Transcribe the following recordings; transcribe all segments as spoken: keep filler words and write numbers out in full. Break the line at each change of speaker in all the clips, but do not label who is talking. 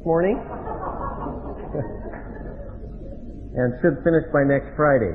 morning. And should finish by next Friday.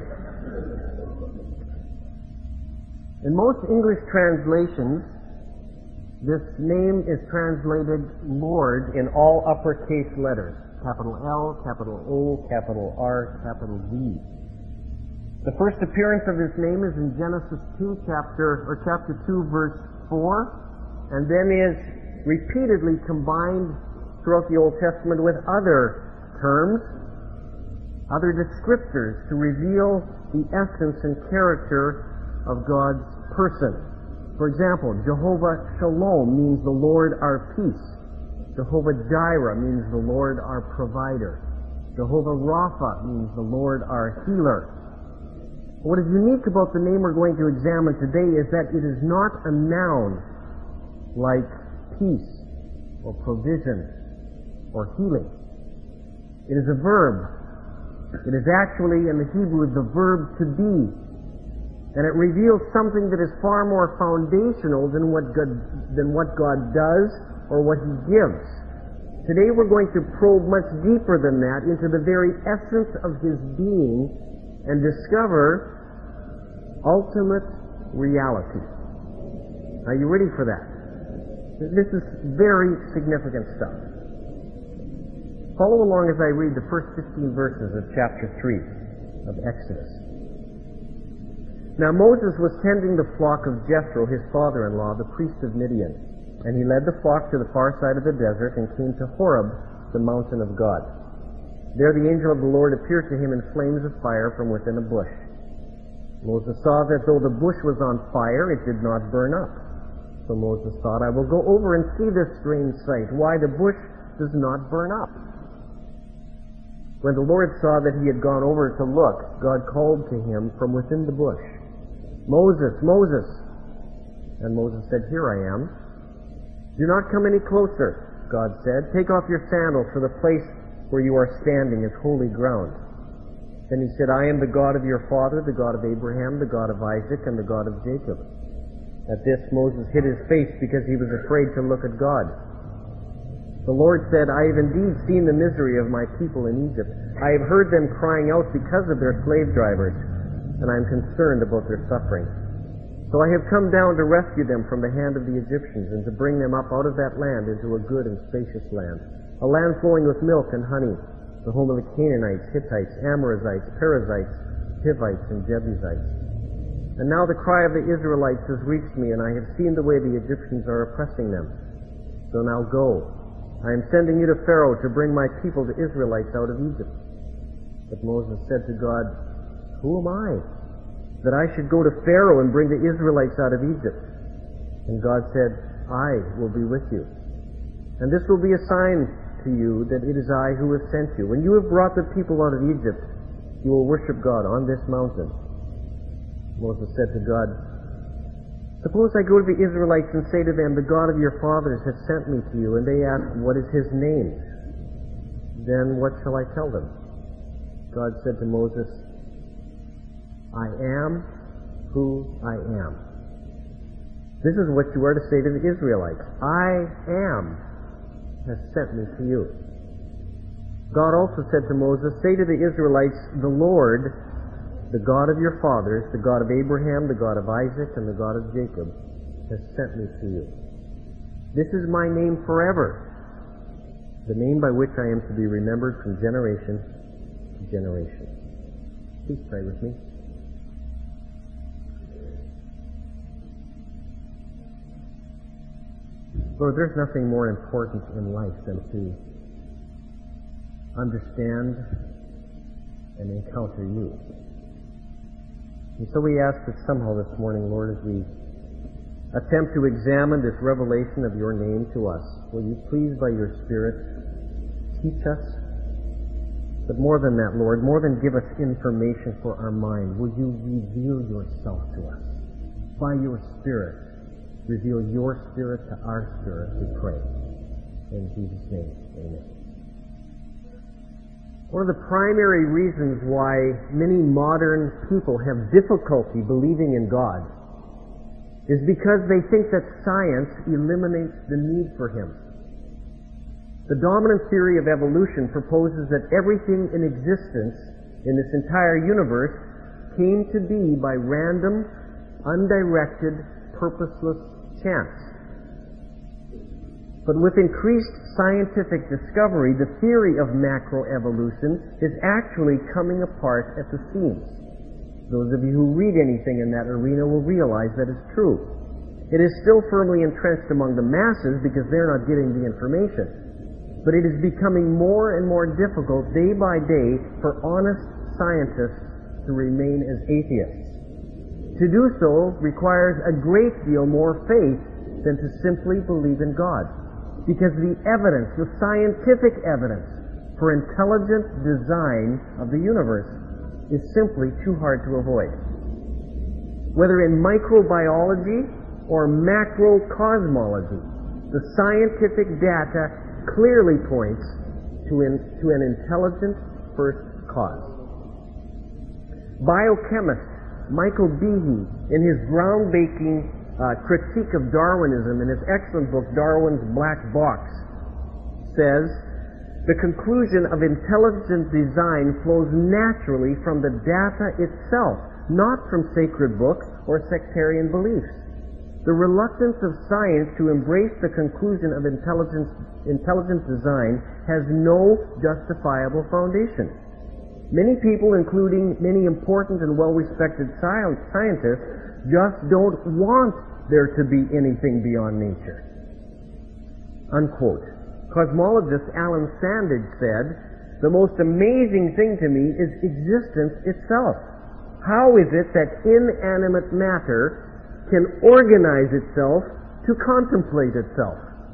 In most English translations, this name is translated Lord in all uppercase letters. Capital L, capital O, capital R, capital D. The first appearance of this name is in Genesis two, chapter, or chapter two, verse four, and then is repeatedly combined throughout the Old Testament with other terms, other descriptors to reveal the essence and character of God's person. For example, Jehovah Shalom means the Lord our peace. Jehovah Jireh means the Lord our provider. Jehovah Rapha means the Lord our healer. What is unique about the name we're going to examine today is that it is not a noun like peace or provision or healing. It is a verb. It is actually, in the Hebrew, the verb to be. And it reveals something that is far more foundational than what God, than what God does or what He gives. Today we're going to probe much deeper than that into the very essence of His being and discover ultimate reality. Are you ready for that? This is very significant stuff. Follow along as I read the first fifteen verses of chapter three of Exodus. Now Moses was tending the flock of Jethro, his father-in-law, the priest of Midian. And he led the flock to the far side of the desert and came to Horeb, the mountain of God. There the angel of the Lord appeared to him in flames of fire from within a bush. Moses saw that though the bush was on fire, it did not burn up. So Moses thought, I will go over and see this strange sight, why the bush does not burn up. When the Lord saw that he had gone over to look, God called to him from within the bush, Moses, Moses. And Moses said, Here I am. Do not come any closer, God said. Take off your sandals, for the place where you are standing is holy ground. Then he said, I am the God of your father, the God of Abraham, the God of Isaac, and the God of Jacob. At this Moses hid his face because he was afraid to look at God. The Lord said, I have indeed seen the misery of my people in Egypt. I have heard them crying out because of their slave drivers, and I am concerned about their suffering. So I have come down to rescue them from the hand of the Egyptians and to bring them up out of that land into a good and spacious land, a land flowing with milk and honey, the home of the Canaanites, Hittites, Amorites, Perizzites, Hivites, and Jebusites. And now the cry of the Israelites has reached me, and I have seen the way the Egyptians are oppressing them. So now go. I am sending you to Pharaoh to bring my people, the Israelites, out of Egypt. But Moses said to God, Who am I, that I should go to Pharaoh and bring the Israelites out of Egypt? And God said, I will be with you. And this will be a sign to you that it is I who have sent you. When you have brought the people out of Egypt, you will worship God on this mountain. Moses said to God, Suppose I go to the Israelites and say to them, The God of your fathers has sent me to you, and they ask, What is His name? Then what shall I tell them? God said to Moses, I am who I am. This is what you are to say to the Israelites. I am has sent me to you. God also said to Moses, Say to the Israelites, The Lord, the God of your fathers, the God of Abraham, the God of Isaac, and the God of Jacob, has sent me to you. This is my name forever, the name by which I am to be remembered from generation to generation. Please pray with me. Lord, there's nothing more important in life than to understand and encounter you. And so we ask that somehow this morning, Lord, as we attempt to examine this revelation of your name to us, will you please, by your Spirit, teach us? But more than that, Lord, more than give us information for our mind, will you reveal yourself to us? By your Spirit, reveal your Spirit to our spirit, we pray. In Jesus' name, amen. One of the primary reasons why many modern people have difficulty believing in God is because they think that science eliminates the need for Him. The dominant theory of evolution proposes that everything in existence in this entire universe came to be by random, undirected, purposeless chance. But with increased scientific discovery, the theory of macroevolution is actually coming apart at the seams. Those of you who read anything in that arena will realize that is true. It is still firmly entrenched among the masses because they're not getting the information. But it is becoming more and more difficult day by day for honest scientists to remain as atheists. To do so requires a great deal more faith than to simply believe in God, because the evidence, the scientific evidence for intelligent design of the universe is simply too hard to avoid. Whether in microbiology or macrocosmology, the scientific data clearly points to an, to an intelligent first cause. Biochemist Michael Behe, in his groundbreaking uh, critique of Darwinism, in his excellent book, Darwin's Black Box, says, the conclusion of intelligent design flows naturally from the data itself, not from sacred books or sectarian beliefs. The reluctance of science to embrace the conclusion of intelligent, intelligent design has no justifiable foundation. Many people, including many important and well-respected scientists, just don't want there to be anything beyond nature. Unquote. Cosmologist Alan Sandage said, the most amazing thing to me is existence itself. How is it that inanimate matter can organize itself to contemplate itself?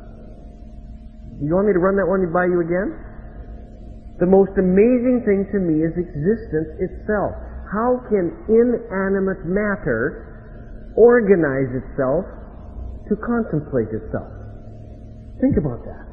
You want me to run that one by you again? The most amazing thing to me is existence itself. How can inanimate matter organize itself to contemplate itself? Think about that.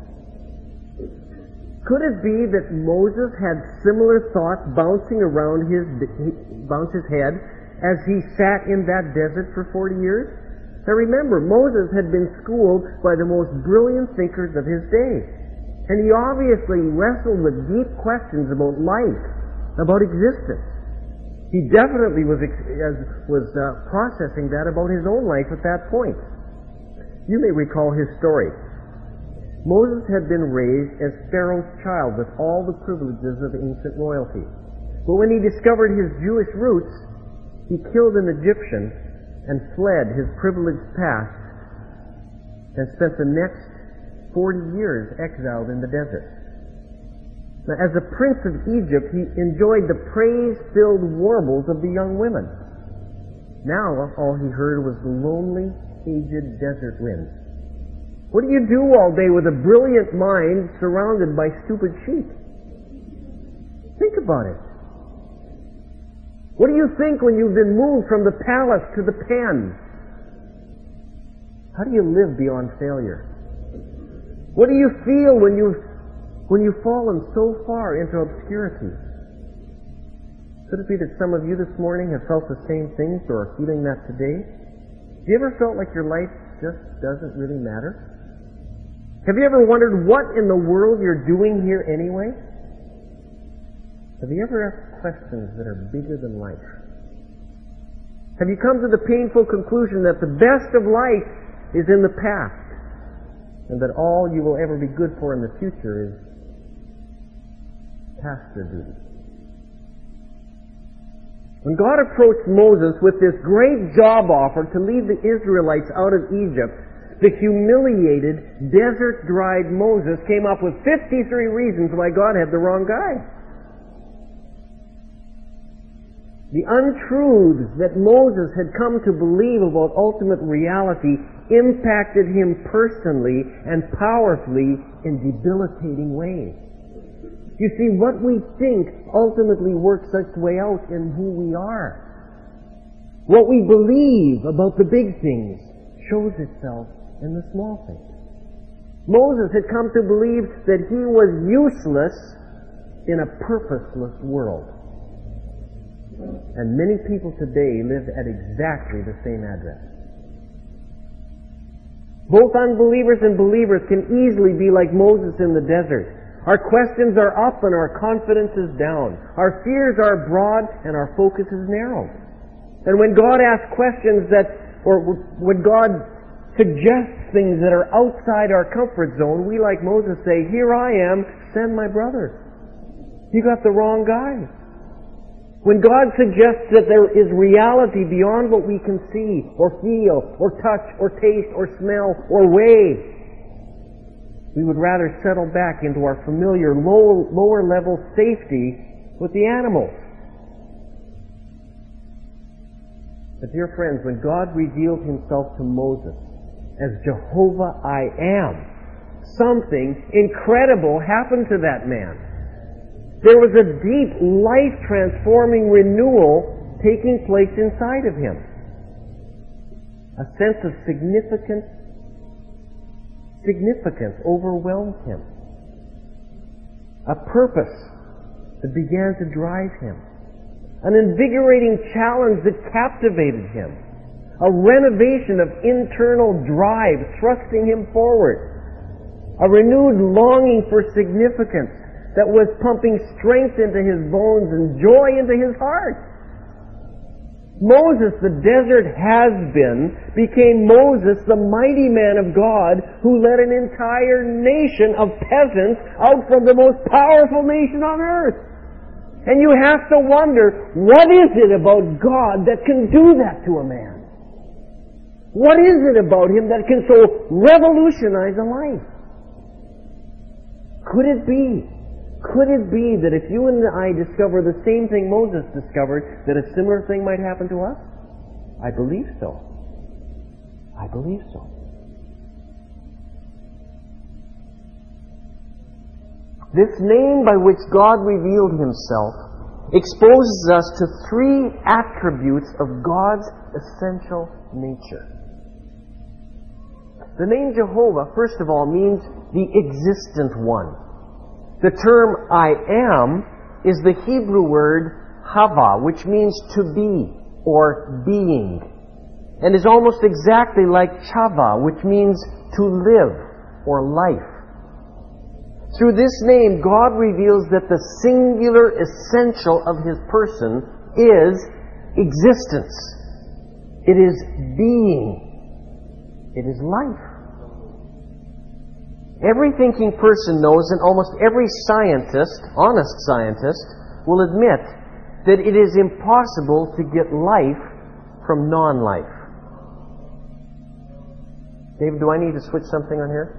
Could it be that Moses had similar thoughts bouncing around his, bounce his head as he sat in that desert for forty years? Now remember, Moses had been schooled by the most brilliant thinkers of his day. And he obviously wrestled with deep questions about life, about existence. He definitely was, was uh, processing that about his own life at that point. You may recall his story. Moses had been raised as Pharaoh's child with all the privileges of ancient royalty. But when he discovered his Jewish roots, he killed an Egyptian and fled his privileged past and spent the next forty years exiled in the desert. Now, as a prince of Egypt, he enjoyed the praise-filled warbles of the young women. Now, all he heard was the lonely, aged desert wind. What do you do all day with a brilliant mind surrounded by stupid sheep? Think about it. What do you think when you've been moved from the palace to the pen? How do you live beyond failure? What do you feel when you've, when you've fallen so far into obscurity? Could it be that some of you this morning have felt the same things or are feeling that today? Have you ever felt like your life just doesn't really matter? Have you ever wondered what in the world you're doing here anyway? Have you ever asked questions that are bigger than life? Have you come to the painful conclusion that the best of life is in the past, and that all you will ever be good for in the future is pastor duty? When God approached Moses with this great job offer to lead the Israelites out of Egypt, the humiliated, desert-dried Moses came up with fifty-three reasons why God had the wrong guy. The untruths that Moses had come to believe about ultimate reality impacted him personally and powerfully in debilitating ways. You see, what we think ultimately works its way out in who we are. What we believe about the big things shows itself in the small things. Moses had come to believe that he was useless in a purposeless world. And many people today live at exactly the same address. Both unbelievers and believers can easily be like Moses in the desert. Our questions are up and our confidence is down. Our fears are broad and our focus is narrow. And when God asks questions that, or when God suggests things that are outside our comfort zone, we like Moses say, "Here I am, send my brother." You got the wrong guy. When God suggests that there is reality beyond what we can see, or feel, or touch, or taste, or smell, or weigh, we would rather settle back into our familiar low, lower level safety with the animals. But dear friends, when God revealed Himself to Moses as Jehovah I Am, something incredible happened to that man. There was a deep, life-transforming renewal taking place inside of him. A sense of significance, significance overwhelmed him. A purpose that began to drive him. An invigorating challenge that captivated him. A renovation of internal drive thrusting him forward. A renewed longing for significance that was pumping strength into his bones and joy into his heart. Moses, the desert has-been, became Moses, the mighty man of God, who led an entire nation of peasants out from the most powerful nation on earth. And you have to wonder, what is it about God that can do that to a man? What is it about Him that can so revolutionize a life? Could it be Could it be that if you and I discover the same thing Moses discovered, that a similar thing might happen to us? I believe so. I believe so. This name by which God revealed Himself exposes us to three attributes of God's essential nature. The name Jehovah, first of all, means the existent one. The term I am is the Hebrew word hava, which means to be or being, and is almost exactly like chava, which means to live or life. Through this name, God reveals that the singular essential of His person is existence. It is being. It is life. Every thinking person knows, and almost every scientist, honest scientist, will admit that it is impossible to get life from non-life. David, do I need to switch something on here?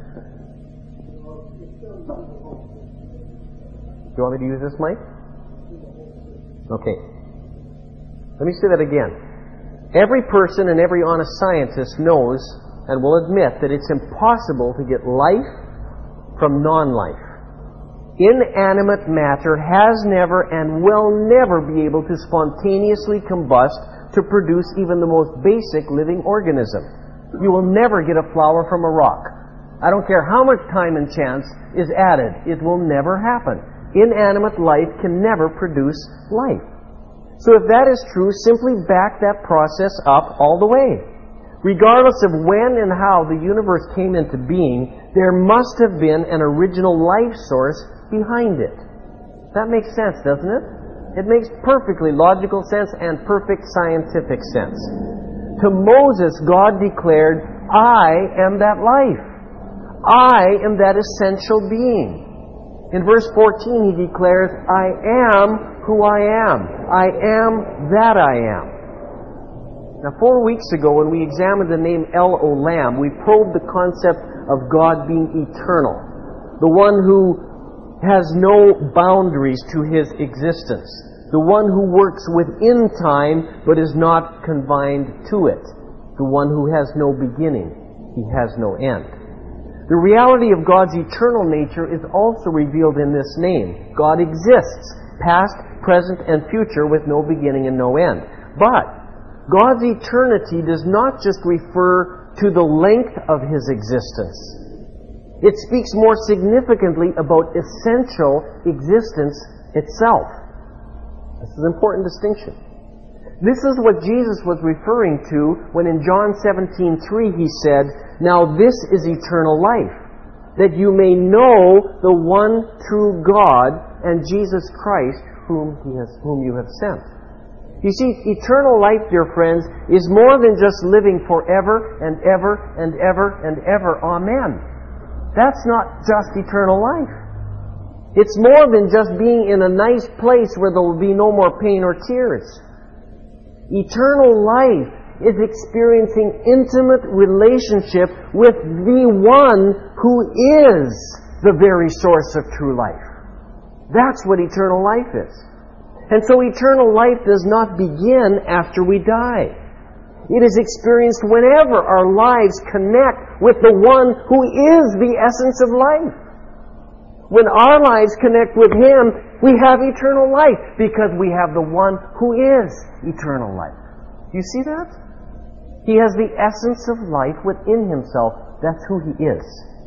Do you want me to use this mic? Okay. Let me say that again. Every person and every honest scientist knows and will admit that it's impossible to get life from non-life. Inanimate matter has never and will never be able to spontaneously combust to produce even the most basic living organism. You will never get a flower from a rock. I don't care how much time and chance is added. It will never happen. Inanimate life can never produce life. So if that is true, simply back that process up all the way. Regardless of when and how the universe came into being, there must have been an original life source behind it. That makes sense, doesn't it? It makes perfectly logical sense and perfect scientific sense. To Moses, God declared, I am that life. I am that essential being. In verse fourteen, He declares, I am who I am. I am that I am. Now, four weeks ago, when we examined the name El Olam, we probed the concept of God being eternal, the one who has no boundaries to His existence, the one who works within time but is not confined to it, the one who has no beginning, He has no end. The reality of God's eternal nature is also revealed in this name. God exists, past, present, and future, with no beginning and no end. But God's eternity does not just refer to the length of His existence. It speaks more significantly about essential existence itself. This is an important distinction. This is what Jesus was referring to when in John seventeen three he said, "Now this is eternal life, that you may know the one true God and Jesus Christ whom he has, whom you have sent." You see, eternal life, dear friends, is more than just living forever and ever and ever and ever. Amen. That's not just eternal life. It's more than just being in a nice place where there will be no more pain or tears. Eternal life is experiencing intimate relationship with the one who is the very source of true life. That's what eternal life is. And so eternal life does not begin after we die. It is experienced whenever our lives connect with the one who is the essence of life. When our lives connect with Him, we have eternal life because we have the one who is eternal life. Do you see that? He has the essence of life within Himself. That's who He is.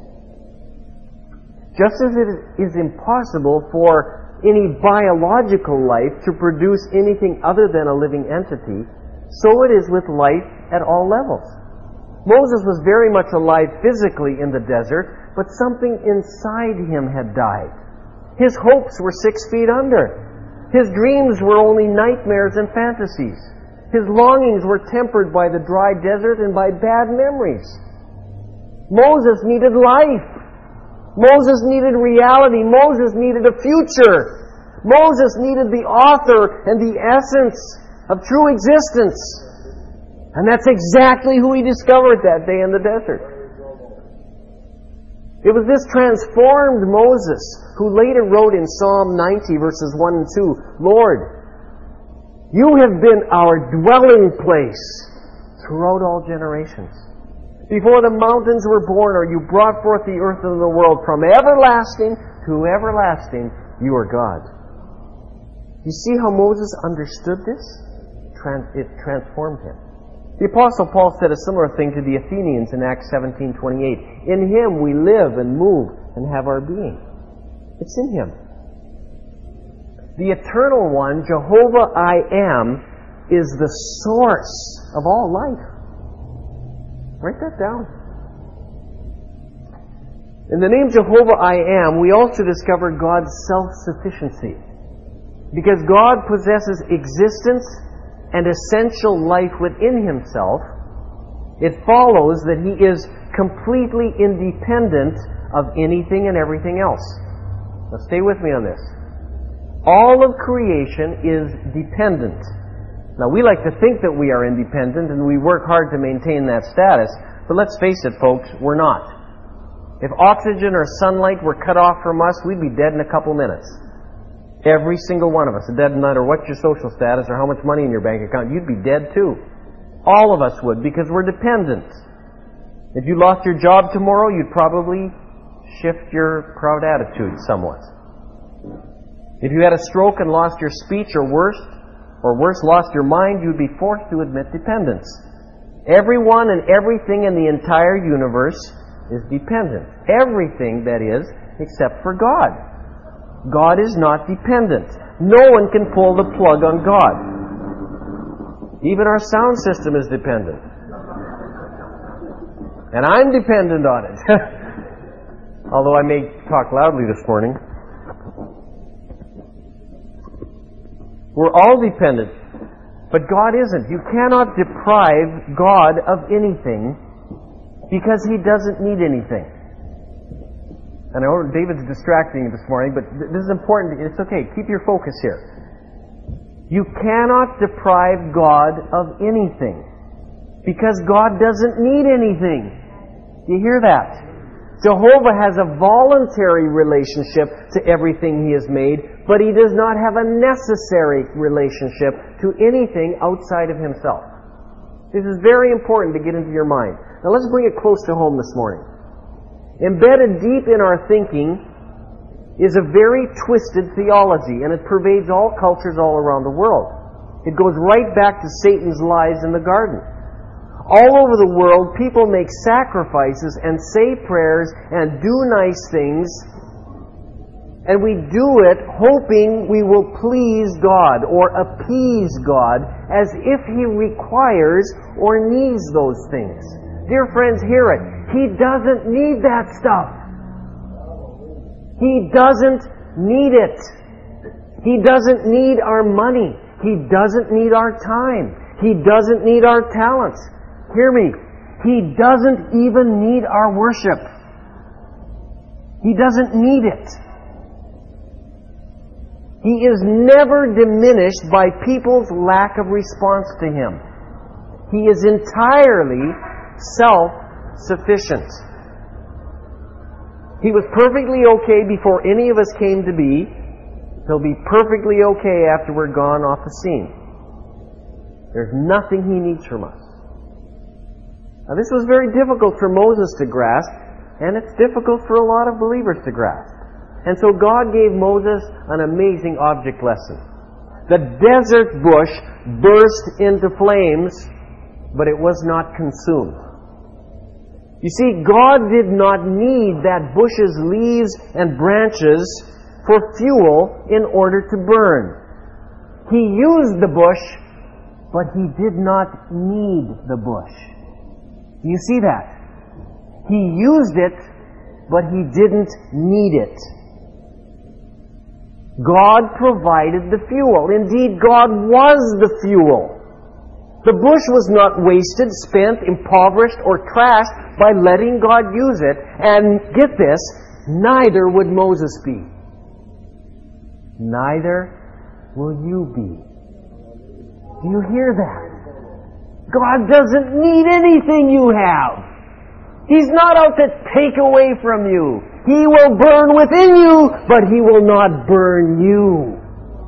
Just as it is impossible for any biological life to produce anything other than a living entity, so it is with life at all levels. Moses was very much alive physically in the desert, but something inside him had died. His hopes were six feet under. His dreams were only nightmares and fantasies. His longings were tempered by the dry desert and by bad memories. Moses needed life. Moses needed reality. Moses needed a future. Moses needed the author and the essence of true existence. And that's exactly who he discovered that day in the desert. It was this transformed Moses who later wrote in Psalm ninety, verses one and two, "Lord, you have been our dwelling place throughout all generations. Before the mountains were born, or you brought forth the earth and the world, from everlasting to everlasting, you are God." You see how Moses understood this? It transformed him. The Apostle Paul said a similar thing to the Athenians in Acts seventeen twenty-eight. "In Him we live and move and have our being." It's in Him. The Eternal One, Jehovah I Am, is the source of all life. Write that down. In the name Jehovah I Am, we also discover God's self-sufficiency. Because God possesses existence and essential life within Himself, it follows that He is completely independent of anything and everything else. Now stay with me on this. All of creation is dependent. Now we like to think that we are independent and we work hard to maintain that status, but let's face it, folks, we're not. If oxygen or sunlight were cut off from us, we'd be dead in a couple minutes. Every single one of us, dead no matter what your social status or how much money in your bank account, you'd be dead too. All of us would, because we're dependent. If you lost your job tomorrow, you'd probably shift your proud attitude somewhat. If you had a stroke and lost your speech, or worse, or worse, lost your mind, you'd be forced to admit dependence. Everyone and everything in the entire universe is dependent. Everything, that is, except for God. God is not dependent. No one can pull the plug on God. Even our sound system is dependent. And I'm dependent on it. Although I may talk loudly this morning. We're all dependent. But God isn't. You cannot deprive God of anything because He doesn't need anything. And I know David's distracting you this morning, but this is important. It's okay. Keep your focus here. You cannot deprive God of anything because God doesn't need anything. Do you hear that? Jehovah has a voluntary relationship to everything He has made, but He does not have a necessary relationship to anything outside of Himself. This is very important to get into your mind. Now let's bring it close to home this morning. Embedded deep in our thinking is a very twisted theology, and it pervades all cultures all around the world. It goes right back to Satan's lies in the garden. All over the world, people make sacrifices and say prayers and do nice things, And we do it hoping we will please God or appease God as if He requires or needs those things. Dear friends, hear it. He doesn't need that stuff. He doesn't need it. He doesn't need our money. He doesn't need our time. He doesn't need our talents. Hear me. He doesn't even need our worship. He doesn't need it. He is never diminished by people's lack of response to Him. He is entirely self-sufficient. He was perfectly okay before any of us came to be. He'll be perfectly okay after we're gone off the scene. There's nothing He needs from us. Now, this was very difficult for Moses to grasp, and it's difficult for a lot of believers to grasp. And so God gave Moses an amazing object lesson. The desert bush burst into flames, but it was not consumed. You see, God did not need that bush's leaves and branches for fuel in order to burn. He used the bush, but He did not need the bush. Do you see that? He used it, but He didn't need it. God provided the fuel. Indeed, God was the fuel. The bush was not wasted, spent, impoverished, or trashed by letting God use it. And get this, neither would Moses be. Neither will you be. Do you hear that? God doesn't need anything you have. He's not out to take away from you. He will burn within you, but He will not burn you.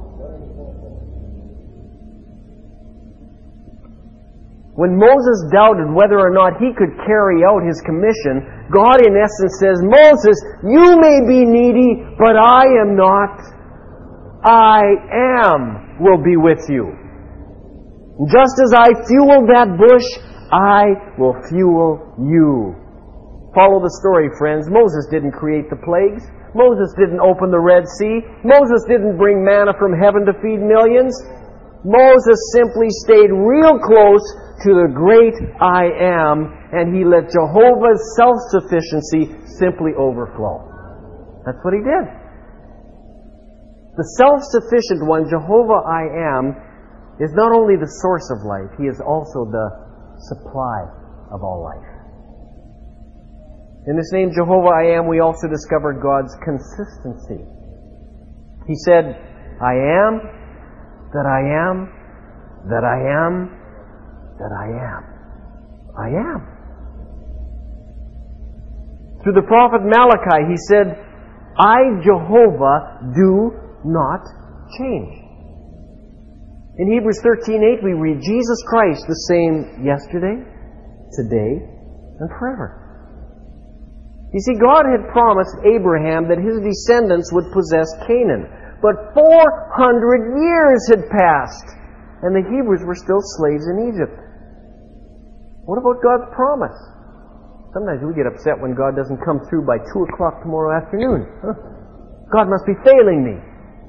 When Moses doubted whether or not he could carry out his commission, God in essence says, Moses, you may be needy, but I am not. I am will be with you. Just as I fueled that bush, I will fuel you. Follow the story, friends. Moses didn't create the plagues. Moses didn't open the Red Sea. Moses didn't bring manna from heaven to feed millions. Moses simply stayed real close to the great I Am, and he let Jehovah's self-sufficiency simply overflow. That's what he did. The self-sufficient one, Jehovah I Am, is not only the source of life, He is also the supply of all life. In this name, Jehovah I Am, we also discover God's consistency. He said, I am, that I am, that I am, that I am. I am. Through the prophet Malachi, he said, I, Jehovah, do not change. In Hebrews thirteen eight, we read, Jesus Christ, the same yesterday, today, and forever. You see, God had promised Abraham that his descendants would possess Canaan. But four hundred years had passed, and the Hebrews were still slaves in Egypt. What about God's promise? Sometimes we get upset when God doesn't come through by two o'clock tomorrow afternoon. Huh? God must be failing me.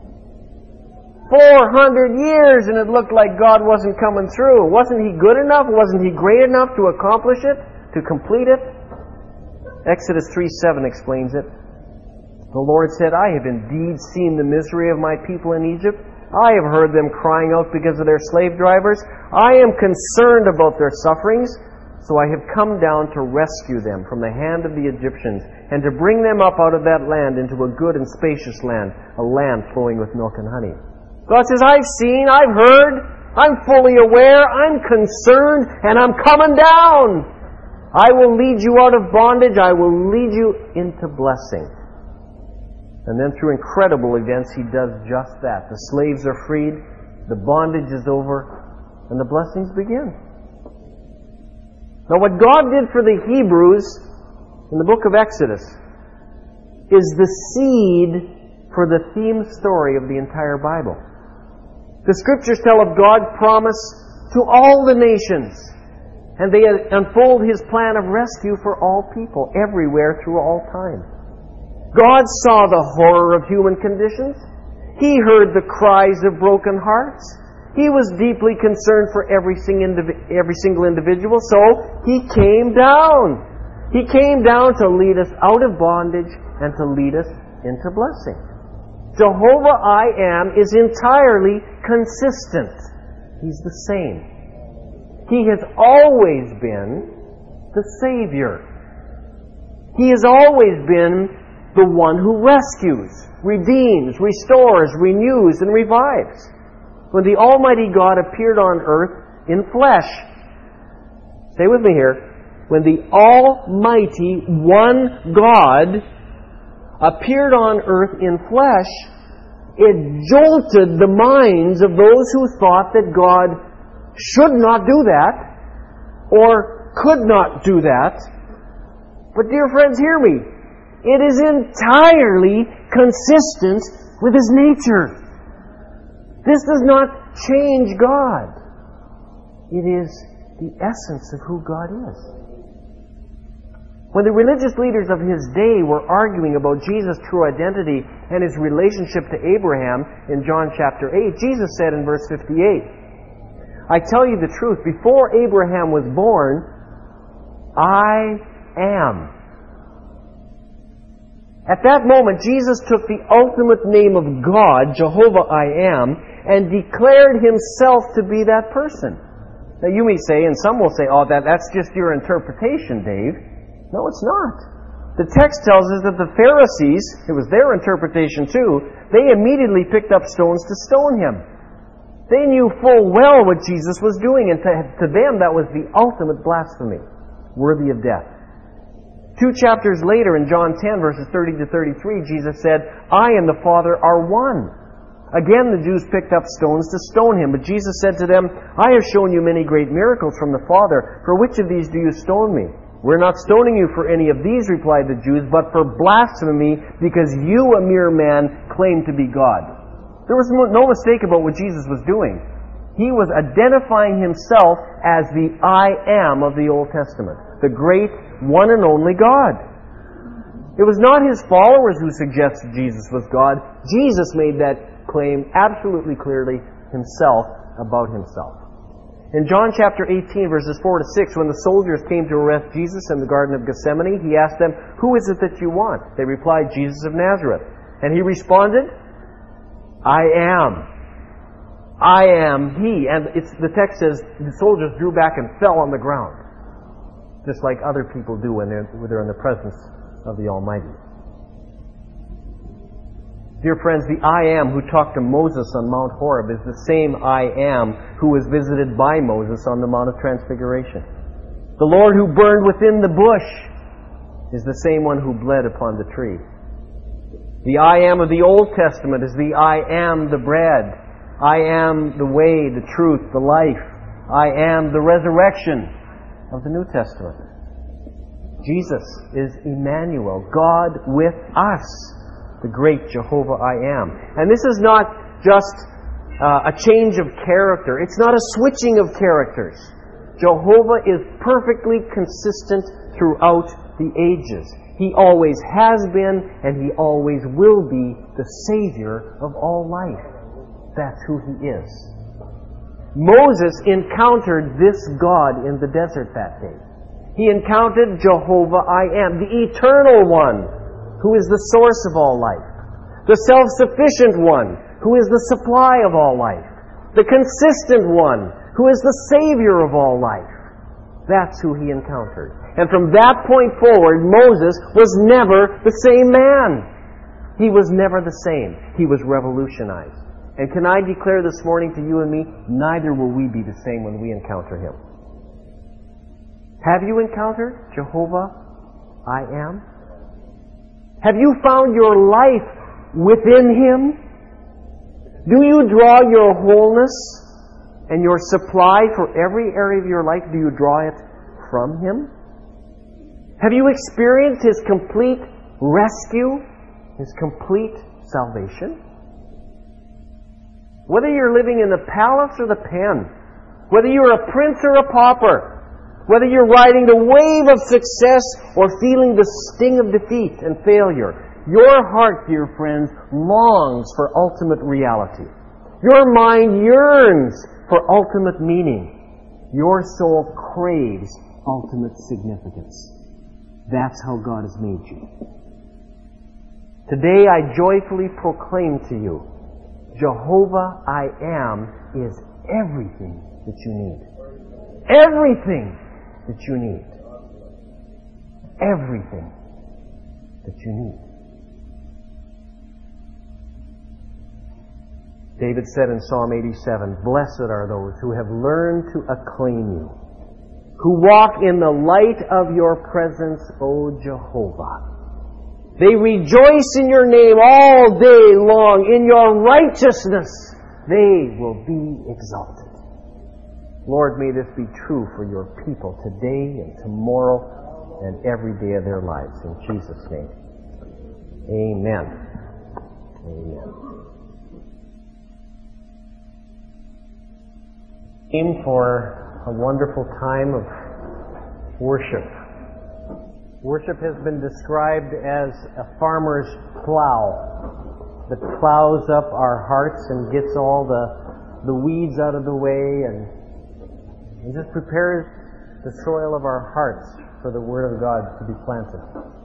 four hundred years, and it looked like God wasn't coming through. Wasn't He good enough? Wasn't He great enough to accomplish it? To complete it? Exodus three seven explains it. The Lord said, I have indeed seen the misery of my people in Egypt. I have heard them crying out because of their slave drivers. I am concerned about their sufferings, so I have come down to rescue them from the hand of the Egyptians and to bring them up out of that land into a good and spacious land, a land flowing with milk and honey. God says, I've seen, I've heard, I'm fully aware, I'm concerned, and I'm coming down. I will lead you out of bondage. I will lead you into blessing. And then through incredible events, He does just that. The slaves are freed, the bondage is over, and the blessings begin. Now what God did for the Hebrews in the book of Exodus is the seed for the theme story of the entire Bible. The Scriptures tell of God's promise to all the nations. And they unfold His plan of rescue for all people, everywhere, through all time. God saw the horror of human conditions. He heard the cries of broken hearts. He was deeply concerned for every single individual, so He came down. He came down to lead us out of bondage and to lead us into blessing. Jehovah I Am is entirely consistent. He's the same. He has always been the Savior. He has always been the one who rescues, redeems, restores, renews, and revives. When the Almighty God appeared on earth in flesh, stay with me here, when the Almighty One God appeared on earth in flesh, it jolted the minds of those who thought that God should not do that, or could not do that. But dear friends, hear me. It is entirely consistent with His nature. This does not change God. It is the essence of who God is. When the religious leaders of His day were arguing about Jesus' true identity and His relationship to Abraham in John chapter eight, Jesus said in verse fifty-eight, I tell you the truth, before Abraham was born, I am. At that moment, Jesus took the ultimate name of God, Jehovah I Am, and declared Himself to be that person. Now you may say, and some will say, oh, that, that's just your interpretation, Dave. No, it's not. The text tells us that the Pharisees, it was their interpretation too, they immediately picked up stones to stone Him. They knew full well what Jesus was doing, and to, to them that was the ultimate blasphemy, worthy of death. Two chapters later in John ten, verses thirty to thirty-three, Jesus said, I and the Father are one. Again the Jews picked up stones to stone Him, but Jesus said to them, I have shown you many great miracles from the Father. For which of these do you stone me? We're not stoning you for any of these, replied the Jews, but for blasphemy, because you, a mere man, claim to be God. There was no mistake about what Jesus was doing. He was identifying Himself as the I Am of the Old Testament, the great one and only God. It was not His followers who suggested Jesus was God. Jesus made that claim absolutely clearly Himself about Himself. In John chapter eighteen, verses four to six, when the soldiers came to arrest Jesus in the Garden of Gethsemane, He asked them, who is it that you want? They replied, Jesus of Nazareth. And He responded, I am. I am He. And it's, the text says the soldiers drew back and fell on the ground, just like other people do when they're, when they're in the presence of the Almighty. Dear friends, the I Am who talked to Moses on Mount Horeb is the same I Am who was visited by Moses on the Mount of Transfiguration. The Lord who burned within the bush is the same one who bled upon the tree. The I Am of the Old Testament is the I Am the bread. I am the way, the truth, the life. I am the resurrection of the New Testament. Jesus is Emmanuel, God with us, the great Jehovah I Am. And this is not just uh, a change of character. It's not a switching of characters. Jehovah is perfectly consistent throughout the ages. He always has been, and He always will be the Savior of all life. That's who He is. Moses encountered this God in the desert that day. He encountered Jehovah I Am, the Eternal One, who is the source of all life. The self-sufficient One, who is the supply of all life. The consistent One, who is the Savior of all life. That's who he encountered. And from that point forward, Moses was never the same man. He was never the same. He was revolutionized. And can I declare this morning to you and me, neither will we be the same when we encounter Him. Have you encountered Jehovah I Am? Have you found your life within Him? Do you draw your wholeness and your supply for every area of your life, do you draw it from Him? Have you experienced His complete rescue, His complete salvation? Whether you're living in the palace or the pen, whether you're a prince or a pauper, whether you're riding the wave of success or feeling the sting of defeat and failure, Your heart, dear friends, longs for ultimate reality. Your mind yearns for ultimate meaning. Your soul craves ultimate significance. That's how God has made you. Today I joyfully proclaim to you, Jehovah I Am is everything that you need. Everything that you need. Everything that you need. David said in Psalm eighty-seven, Blessed are those who have learned to acclaim you, who walk in the light of your presence, O Jehovah. They rejoice in your name all day long. In your righteousness they will be exalted. Lord, may this be true for your people today and tomorrow and every day of their lives. In Jesus' name. Amen. Amen. In for a wonderful time of worship. Worship has been described as a farmer's plow that plows up our hearts and gets all the, the weeds out of the way and, and just prepares the soil of our hearts for the Word of God to be planted.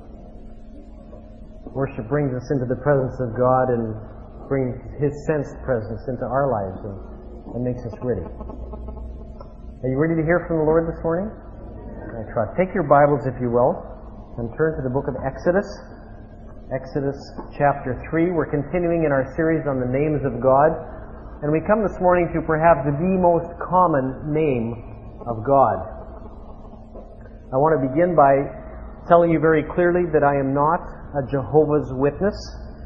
Worship brings us into the presence of God and brings His sensed presence into our lives and, and makes us ready. Are you ready to hear from the Lord this morning? I trust. Take your Bibles, if you will, and turn to the book of Exodus. Exodus chapter three. We're continuing in our series on the names of God. And we come this morning to perhaps the most common name of God. I want to begin by telling you very clearly that I am not a Jehovah's Witness.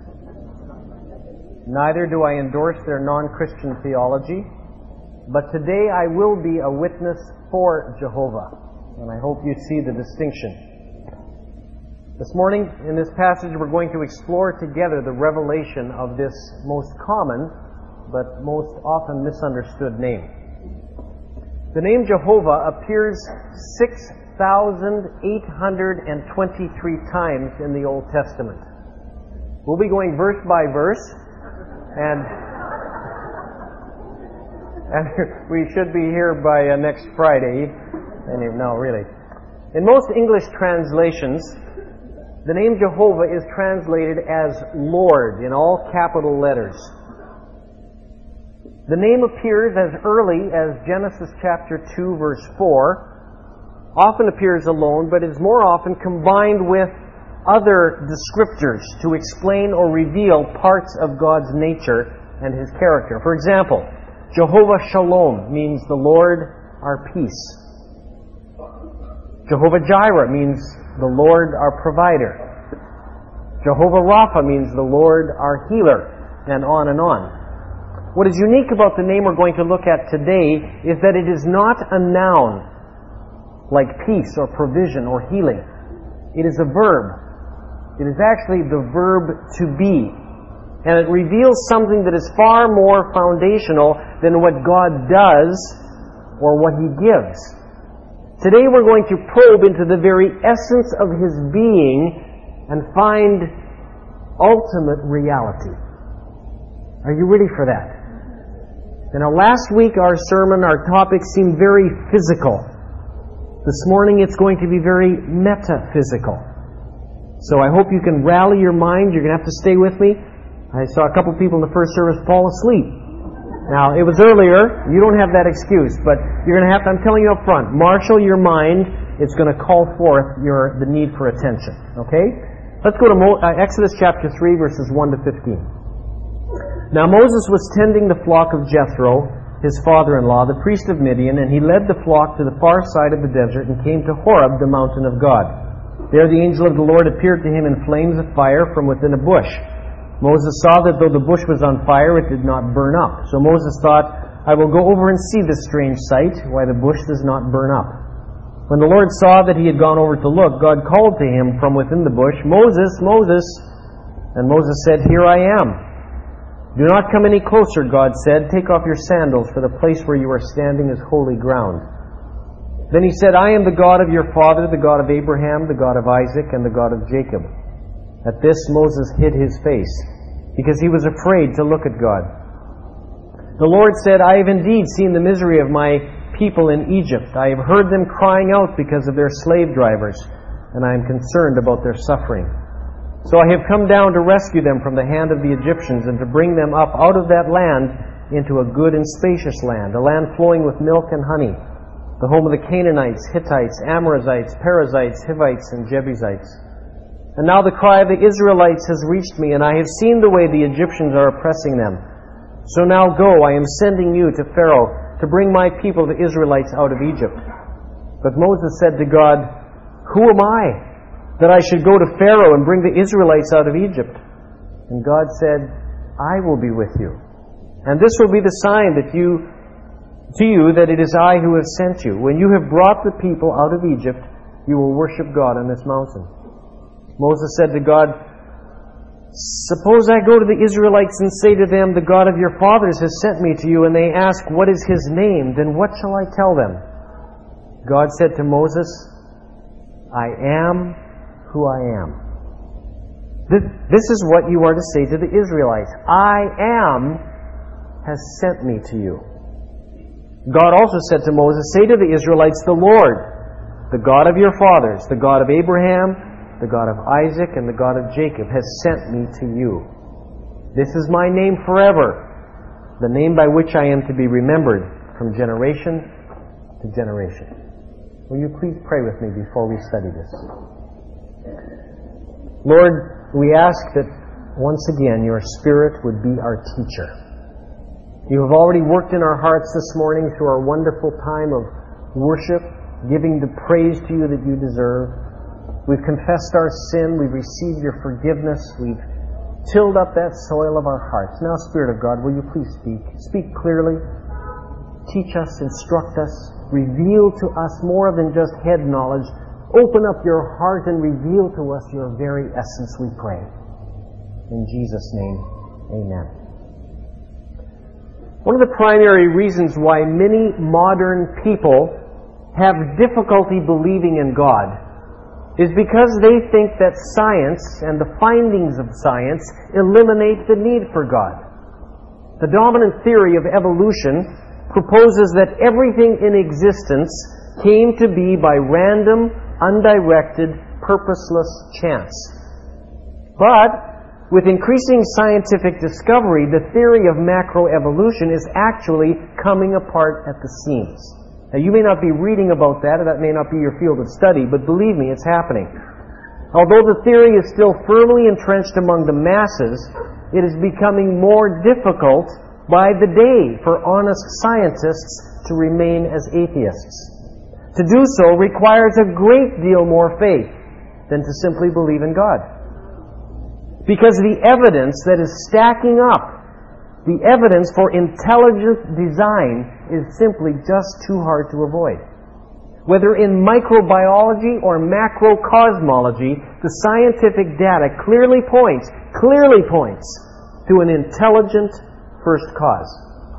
Neither do I endorse their non-Christian theology. But today I will be a witness for Jehovah. And I hope you see the distinction. This morning, in this passage, we're going to explore together the revelation of this most common, but most often misunderstood name. The name Jehovah appears six thousand eight hundred twenty-three times in the Old Testament. We'll be going verse by verse, and And we should be here by uh, next Friday. Anyway, no, really. In most English translations, the name Jehovah is translated as Lord in all capital letters. The name appears as early as Genesis chapter two, verse four. Often appears alone, but is more often combined with other descriptors to explain or reveal parts of God's nature and His character. For example, Jehovah Shalom means the Lord our peace. Jehovah Jireh means the Lord our provider. Jehovah Rapha means the Lord our healer, and on and on. What is unique about the name we're going to look at today is that it is not a noun like peace or provision or healing. It is a verb. It is actually the verb to be. And it reveals something that is far more foundational than what God does or what He gives. Today we're going to probe into the very essence of His being and find ultimate reality. Are you ready for that? Now, last week our sermon, our topic seemed very physical. This morning it's going to be very metaphysical. So I hope you can rally your mind. You're going to have to stay with me. I saw a couple people in the first service fall asleep. Now, it was earlier. You don't have that excuse, but you're going to have to, I'm telling you up front, marshal your mind. It's going to call forth your the need for attention. Okay? Let's go to Mo, uh, Exodus chapter three, verses one to fifteen. Now, Moses was tending the flock of Jethro, his father-in-law, the priest of Midian, and he led the flock to the far side of the desert and came to Horeb, the mountain of God. There the angel of the Lord appeared to him in flames of fire from within a bush. Moses saw that though the bush was on fire, it did not burn up. So Moses thought, I will go over and see this strange sight, why the bush does not burn up. When the Lord saw that he had gone over to look, God called to him from within the bush, Moses, Moses. And Moses said, Here I am. Do not come any closer, God said. Take off your sandals, for the place where you are standing is holy ground. Then he said, I am the God of your father, the God of Abraham, the God of Isaac, and the God of Jacob. At this Moses hid his face, because he was afraid to look at God. The Lord said, I have indeed seen the misery of my people in Egypt. I have heard them crying out because of their slave drivers, and I am concerned about their suffering. So I have come down to rescue them from the hand of the Egyptians and to bring them up out of that land into a good and spacious land, a land flowing with milk and honey, the home of the Canaanites, Hittites, Amorites, Perizzites, Hivites, and Jebusites. And now the cry of the Israelites has reached me, and I have seen the way the Egyptians are oppressing them. So now go, I am sending you to Pharaoh to bring my people, the Israelites, out of Egypt. But Moses said to God, Who am I, that I should go to Pharaoh and bring the Israelites out of Egypt? And God said, I will be with you. And this will be the sign that you, to you that it is I who have sent you. When you have brought the people out of Egypt, you will worship God on this mountain. Moses said to God, Suppose I go to the Israelites and say to them, The God of your fathers has sent me to you, and they ask, What is his name? Then what shall I tell them? God said to Moses, I am who I am. This is what you are to say to the Israelites. I am has sent me to you. God also said to Moses, Say to the Israelites, The Lord, the God of your fathers, the God of Abraham, the God of Isaac, and the God of Jacob, has sent me to you. This is my name forever, the name by which I am to be remembered from generation to generation. Will you please pray with me before we study this? Lord, we ask that once again your Spirit would be our teacher. You have already worked in our hearts this morning through our wonderful time of worship, giving the praise to you that you deserve. We've confessed our sin. We've received your forgiveness. We've tilled up that soil of our hearts. Now, Spirit of God, will you please speak? Speak clearly. Teach us, instruct us, reveal to us more than just head knowledge. Open up your heart and reveal to us your very essence, we pray. In Jesus' name, amen. One of the primary reasons why many modern people have difficulty believing in God is because they think that science and the findings of science eliminate the need for God. The dominant theory of evolution proposes that everything in existence came to be by random, undirected, purposeless chance. But with increasing scientific discovery, the theory of macroevolution is actually coming apart at the seams. Now, you may not be reading about that, or that may not be your field of study, but believe me, it's happening. Although the theory is still firmly entrenched among the masses, it is becoming more difficult by the day for honest scientists to remain as atheists. To do so requires a great deal more faith than to simply believe in God. Because the evidence that is stacking up, the evidence for intelligent design, is simply just too hard to avoid. Whether in microbiology or macrocosmology, the scientific data clearly points, clearly points to an intelligent first cause.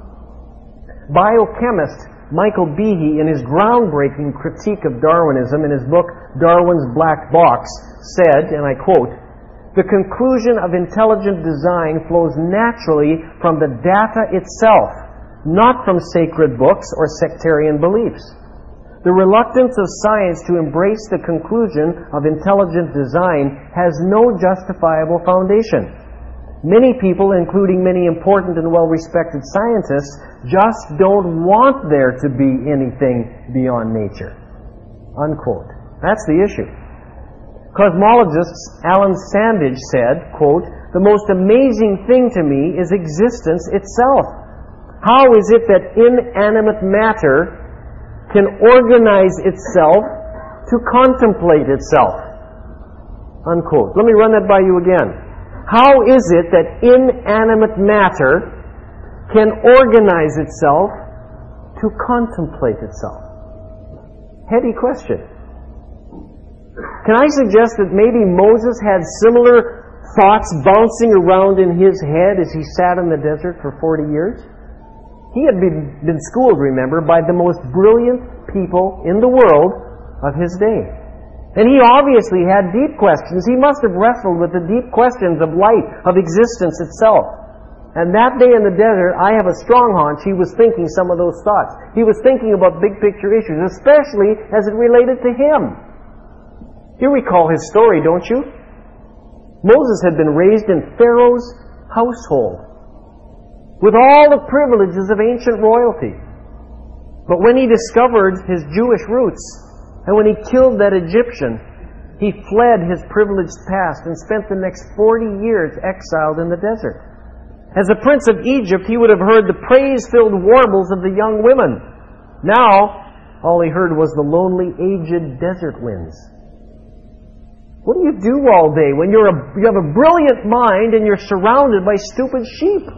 Biochemist Michael Behe, in his groundbreaking critique of Darwinism in his book Darwin's Black Box, said, and I quote, "The conclusion of intelligent design flows naturally from the data itself, not from sacred books or sectarian beliefs. The reluctance of science to embrace the conclusion of intelligent design has no justifiable foundation. Many people, including many important and well-respected scientists, just don't want there to be anything beyond nature." Unquote. That's the issue. Cosmologist Alan Sandage said, quote, "The most amazing thing to me is existence itself. How is it that inanimate matter can organize itself to contemplate itself?" Unquote. Let me run that by you again. How is it that inanimate matter can organize itself to contemplate itself? Heady question. Can I suggest that maybe Moses had similar thoughts bouncing around in his head as he sat in the desert for forty years? He had been, been schooled, remember, by the most brilliant people in the world of his day. And he obviously had deep questions. He must have wrestled with the deep questions of life, of existence itself. And that day in the desert, I have a strong hunch he was thinking some of those thoughts. He was thinking about big picture issues, especially as it related to him. You recall his story, don't you? Moses had been raised in Pharaoh's household with all the privileges of ancient royalty. But when he discovered his Jewish roots, and when he killed that Egyptian, he fled his privileged past and spent the next forty years exiled in the desert. As a prince of Egypt, he would have heard the praise-filled warbles of the young women. Now, all he heard was the lonely, aged desert winds. What do you do all day when you're a, you have a brilliant mind and you're surrounded by stupid sheep?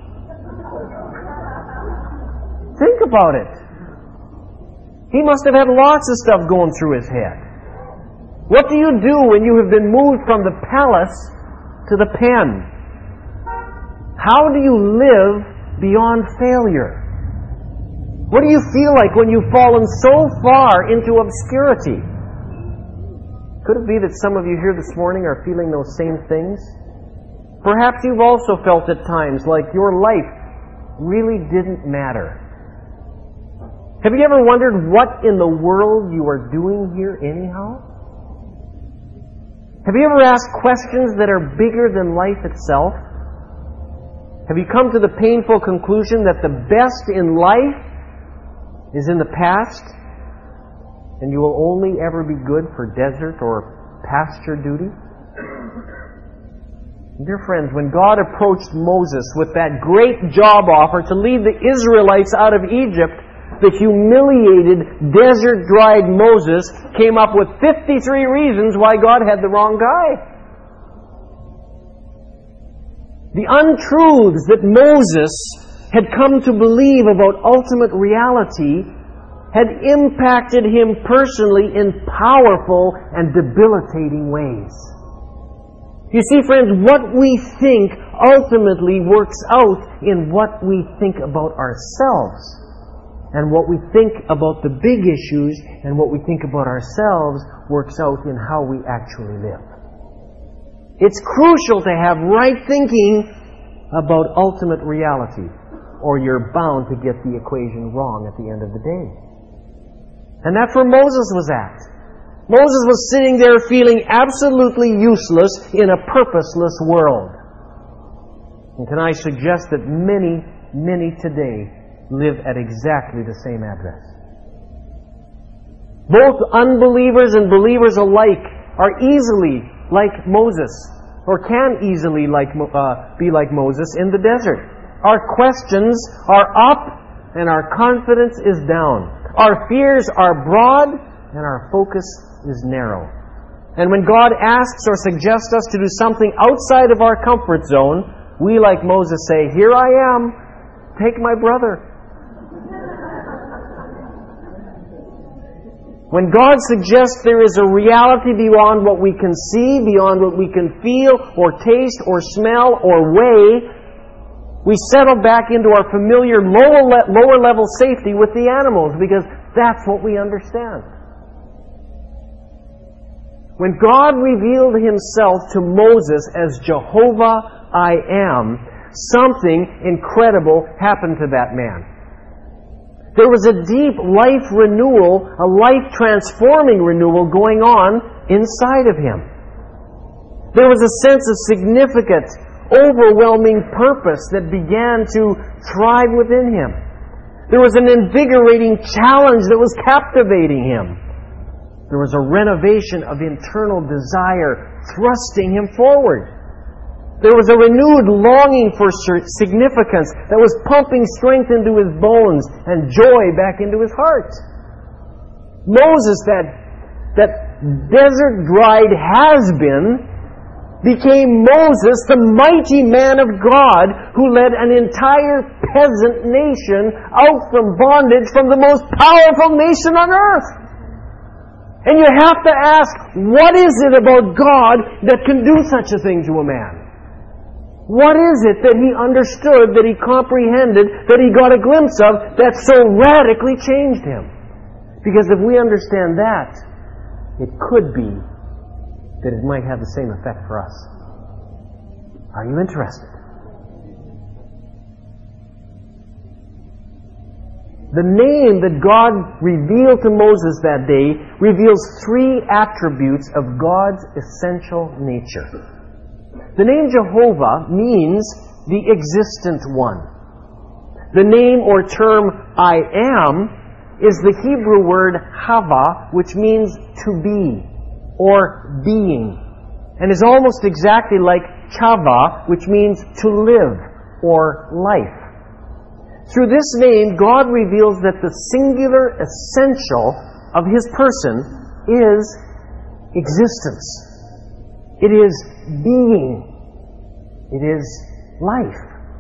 Think about it. He must have had lots of stuff going through his head. What do you do when you have been moved from the palace to the pen? How do you live beyond failure? What do you feel like when you've fallen so far into obscurity? Could it be that some of you here this morning are feeling those same things? Perhaps you've also felt at times like your life really didn't matter. Have you ever wondered what in the world you are doing here anyhow? Have you ever asked questions that are bigger than life itself? Have you come to the painful conclusion that the best in life is in the past, and you will only ever be good for desert or pasture duty? Dear friends, when God approached Moses with that great job offer to lead the Israelites out of Egypt, the humiliated, desert-dried Moses came up with fifty-three reasons why God had the wrong guy. The untruths that Moses had come to believe about ultimate reality had impacted him personally in powerful and debilitating ways. You see, friends, what we think ultimately works out in what we think about ourselves. And what we think about the big issues and what we think about ourselves works out in how we actually live. It's crucial to have right thinking about ultimate reality, or you're bound to get the equation wrong at the end of the day. And that's where Moses was at. Moses was sitting there feeling absolutely useless in a purposeless world. And can I suggest that many, many today live at exactly the same address? Both unbelievers and believers alike are easily like Moses, or can easily like uh, be like Moses in the desert. Our questions are up and our confidence is down. Our fears are broad and our focus is narrow. And when God asks or suggests us to do something outside of our comfort zone, we, like Moses, say, "Here I am, take my brother." When God suggests there is a reality beyond what we can see, beyond what we can feel, or taste, or smell, or weigh, we settle back into our familiar lower, le- lower level safety with the animals, because that's what we understand. When God revealed Himself to Moses as Jehovah I Am, something incredible happened to that man. There was a deep life renewal, a life-transforming renewal going on inside of him. There was a sense of significant, overwhelming purpose that began to thrive within him. There was an invigorating challenge that was captivating him. There was a renovation of internal desire thrusting him forward. There was a renewed longing for significance that was pumping strength into his bones and joy back into his heart. Moses, that, that desert-dried has-been, became Moses, the mighty man of God who led an entire peasant nation out from bondage from the most powerful nation on earth. And you have to ask, what is it about God that can do such a thing to a man? What is it that he understood, that he comprehended, that he got a glimpse of, that so radically changed him? Because if we understand that, it could be that it might have the same effect for us. Are you interested? The name that God revealed to Moses that day reveals three attributes of God's essential nature. The name Jehovah means the existent one. The name or term I am is the Hebrew word hava, which means to be or being, and is almost exactly like chava, which means to live or life. Through this name, God reveals that the singular essential of His person is existence. It is being. It is life.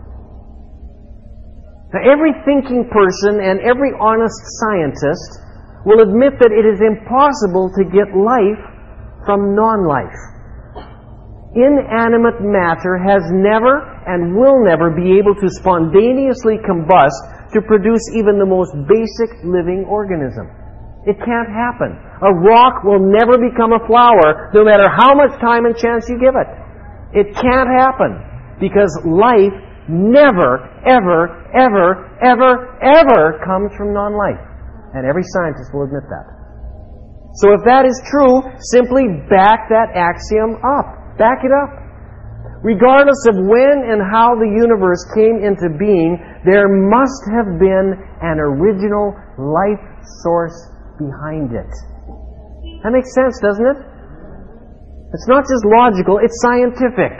Now, every thinking person and every honest scientist will admit that it is impossible to get life from non-life. Inanimate matter has never and will never be able to spontaneously combust to produce even the most basic living organism. It can't happen. A rock will never become a flower, no matter how much time and chance you give it. It can't happen, because life never, ever, ever, ever, ever comes from non-life. And every scientist will admit that. So if that is true, simply back that axiom up. Back it up. Regardless of when and how the universe came into being, there must have been an original life source behind it. That makes sense, doesn't it? It's not just logical, it's scientific.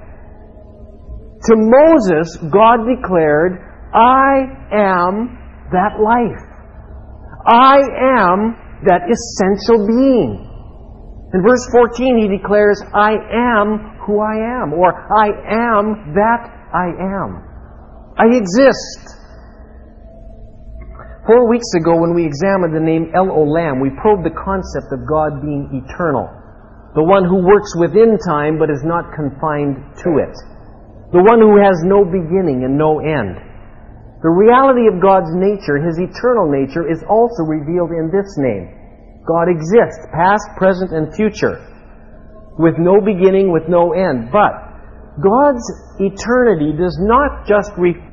To Moses, God declared, I am that life. I am that essential being. In verse fourteen, he declares, I am who I am, or I am that I am. I exist. Four weeks ago, when we examined the name El Olam, we probed the concept of God being eternal, the one who works within time but is not confined to it, the one who has no beginning and no end. The reality of God's nature, His eternal nature, is also revealed in this name. God exists, past, present, and future, with no beginning, with no end. But God's eternity does not just re-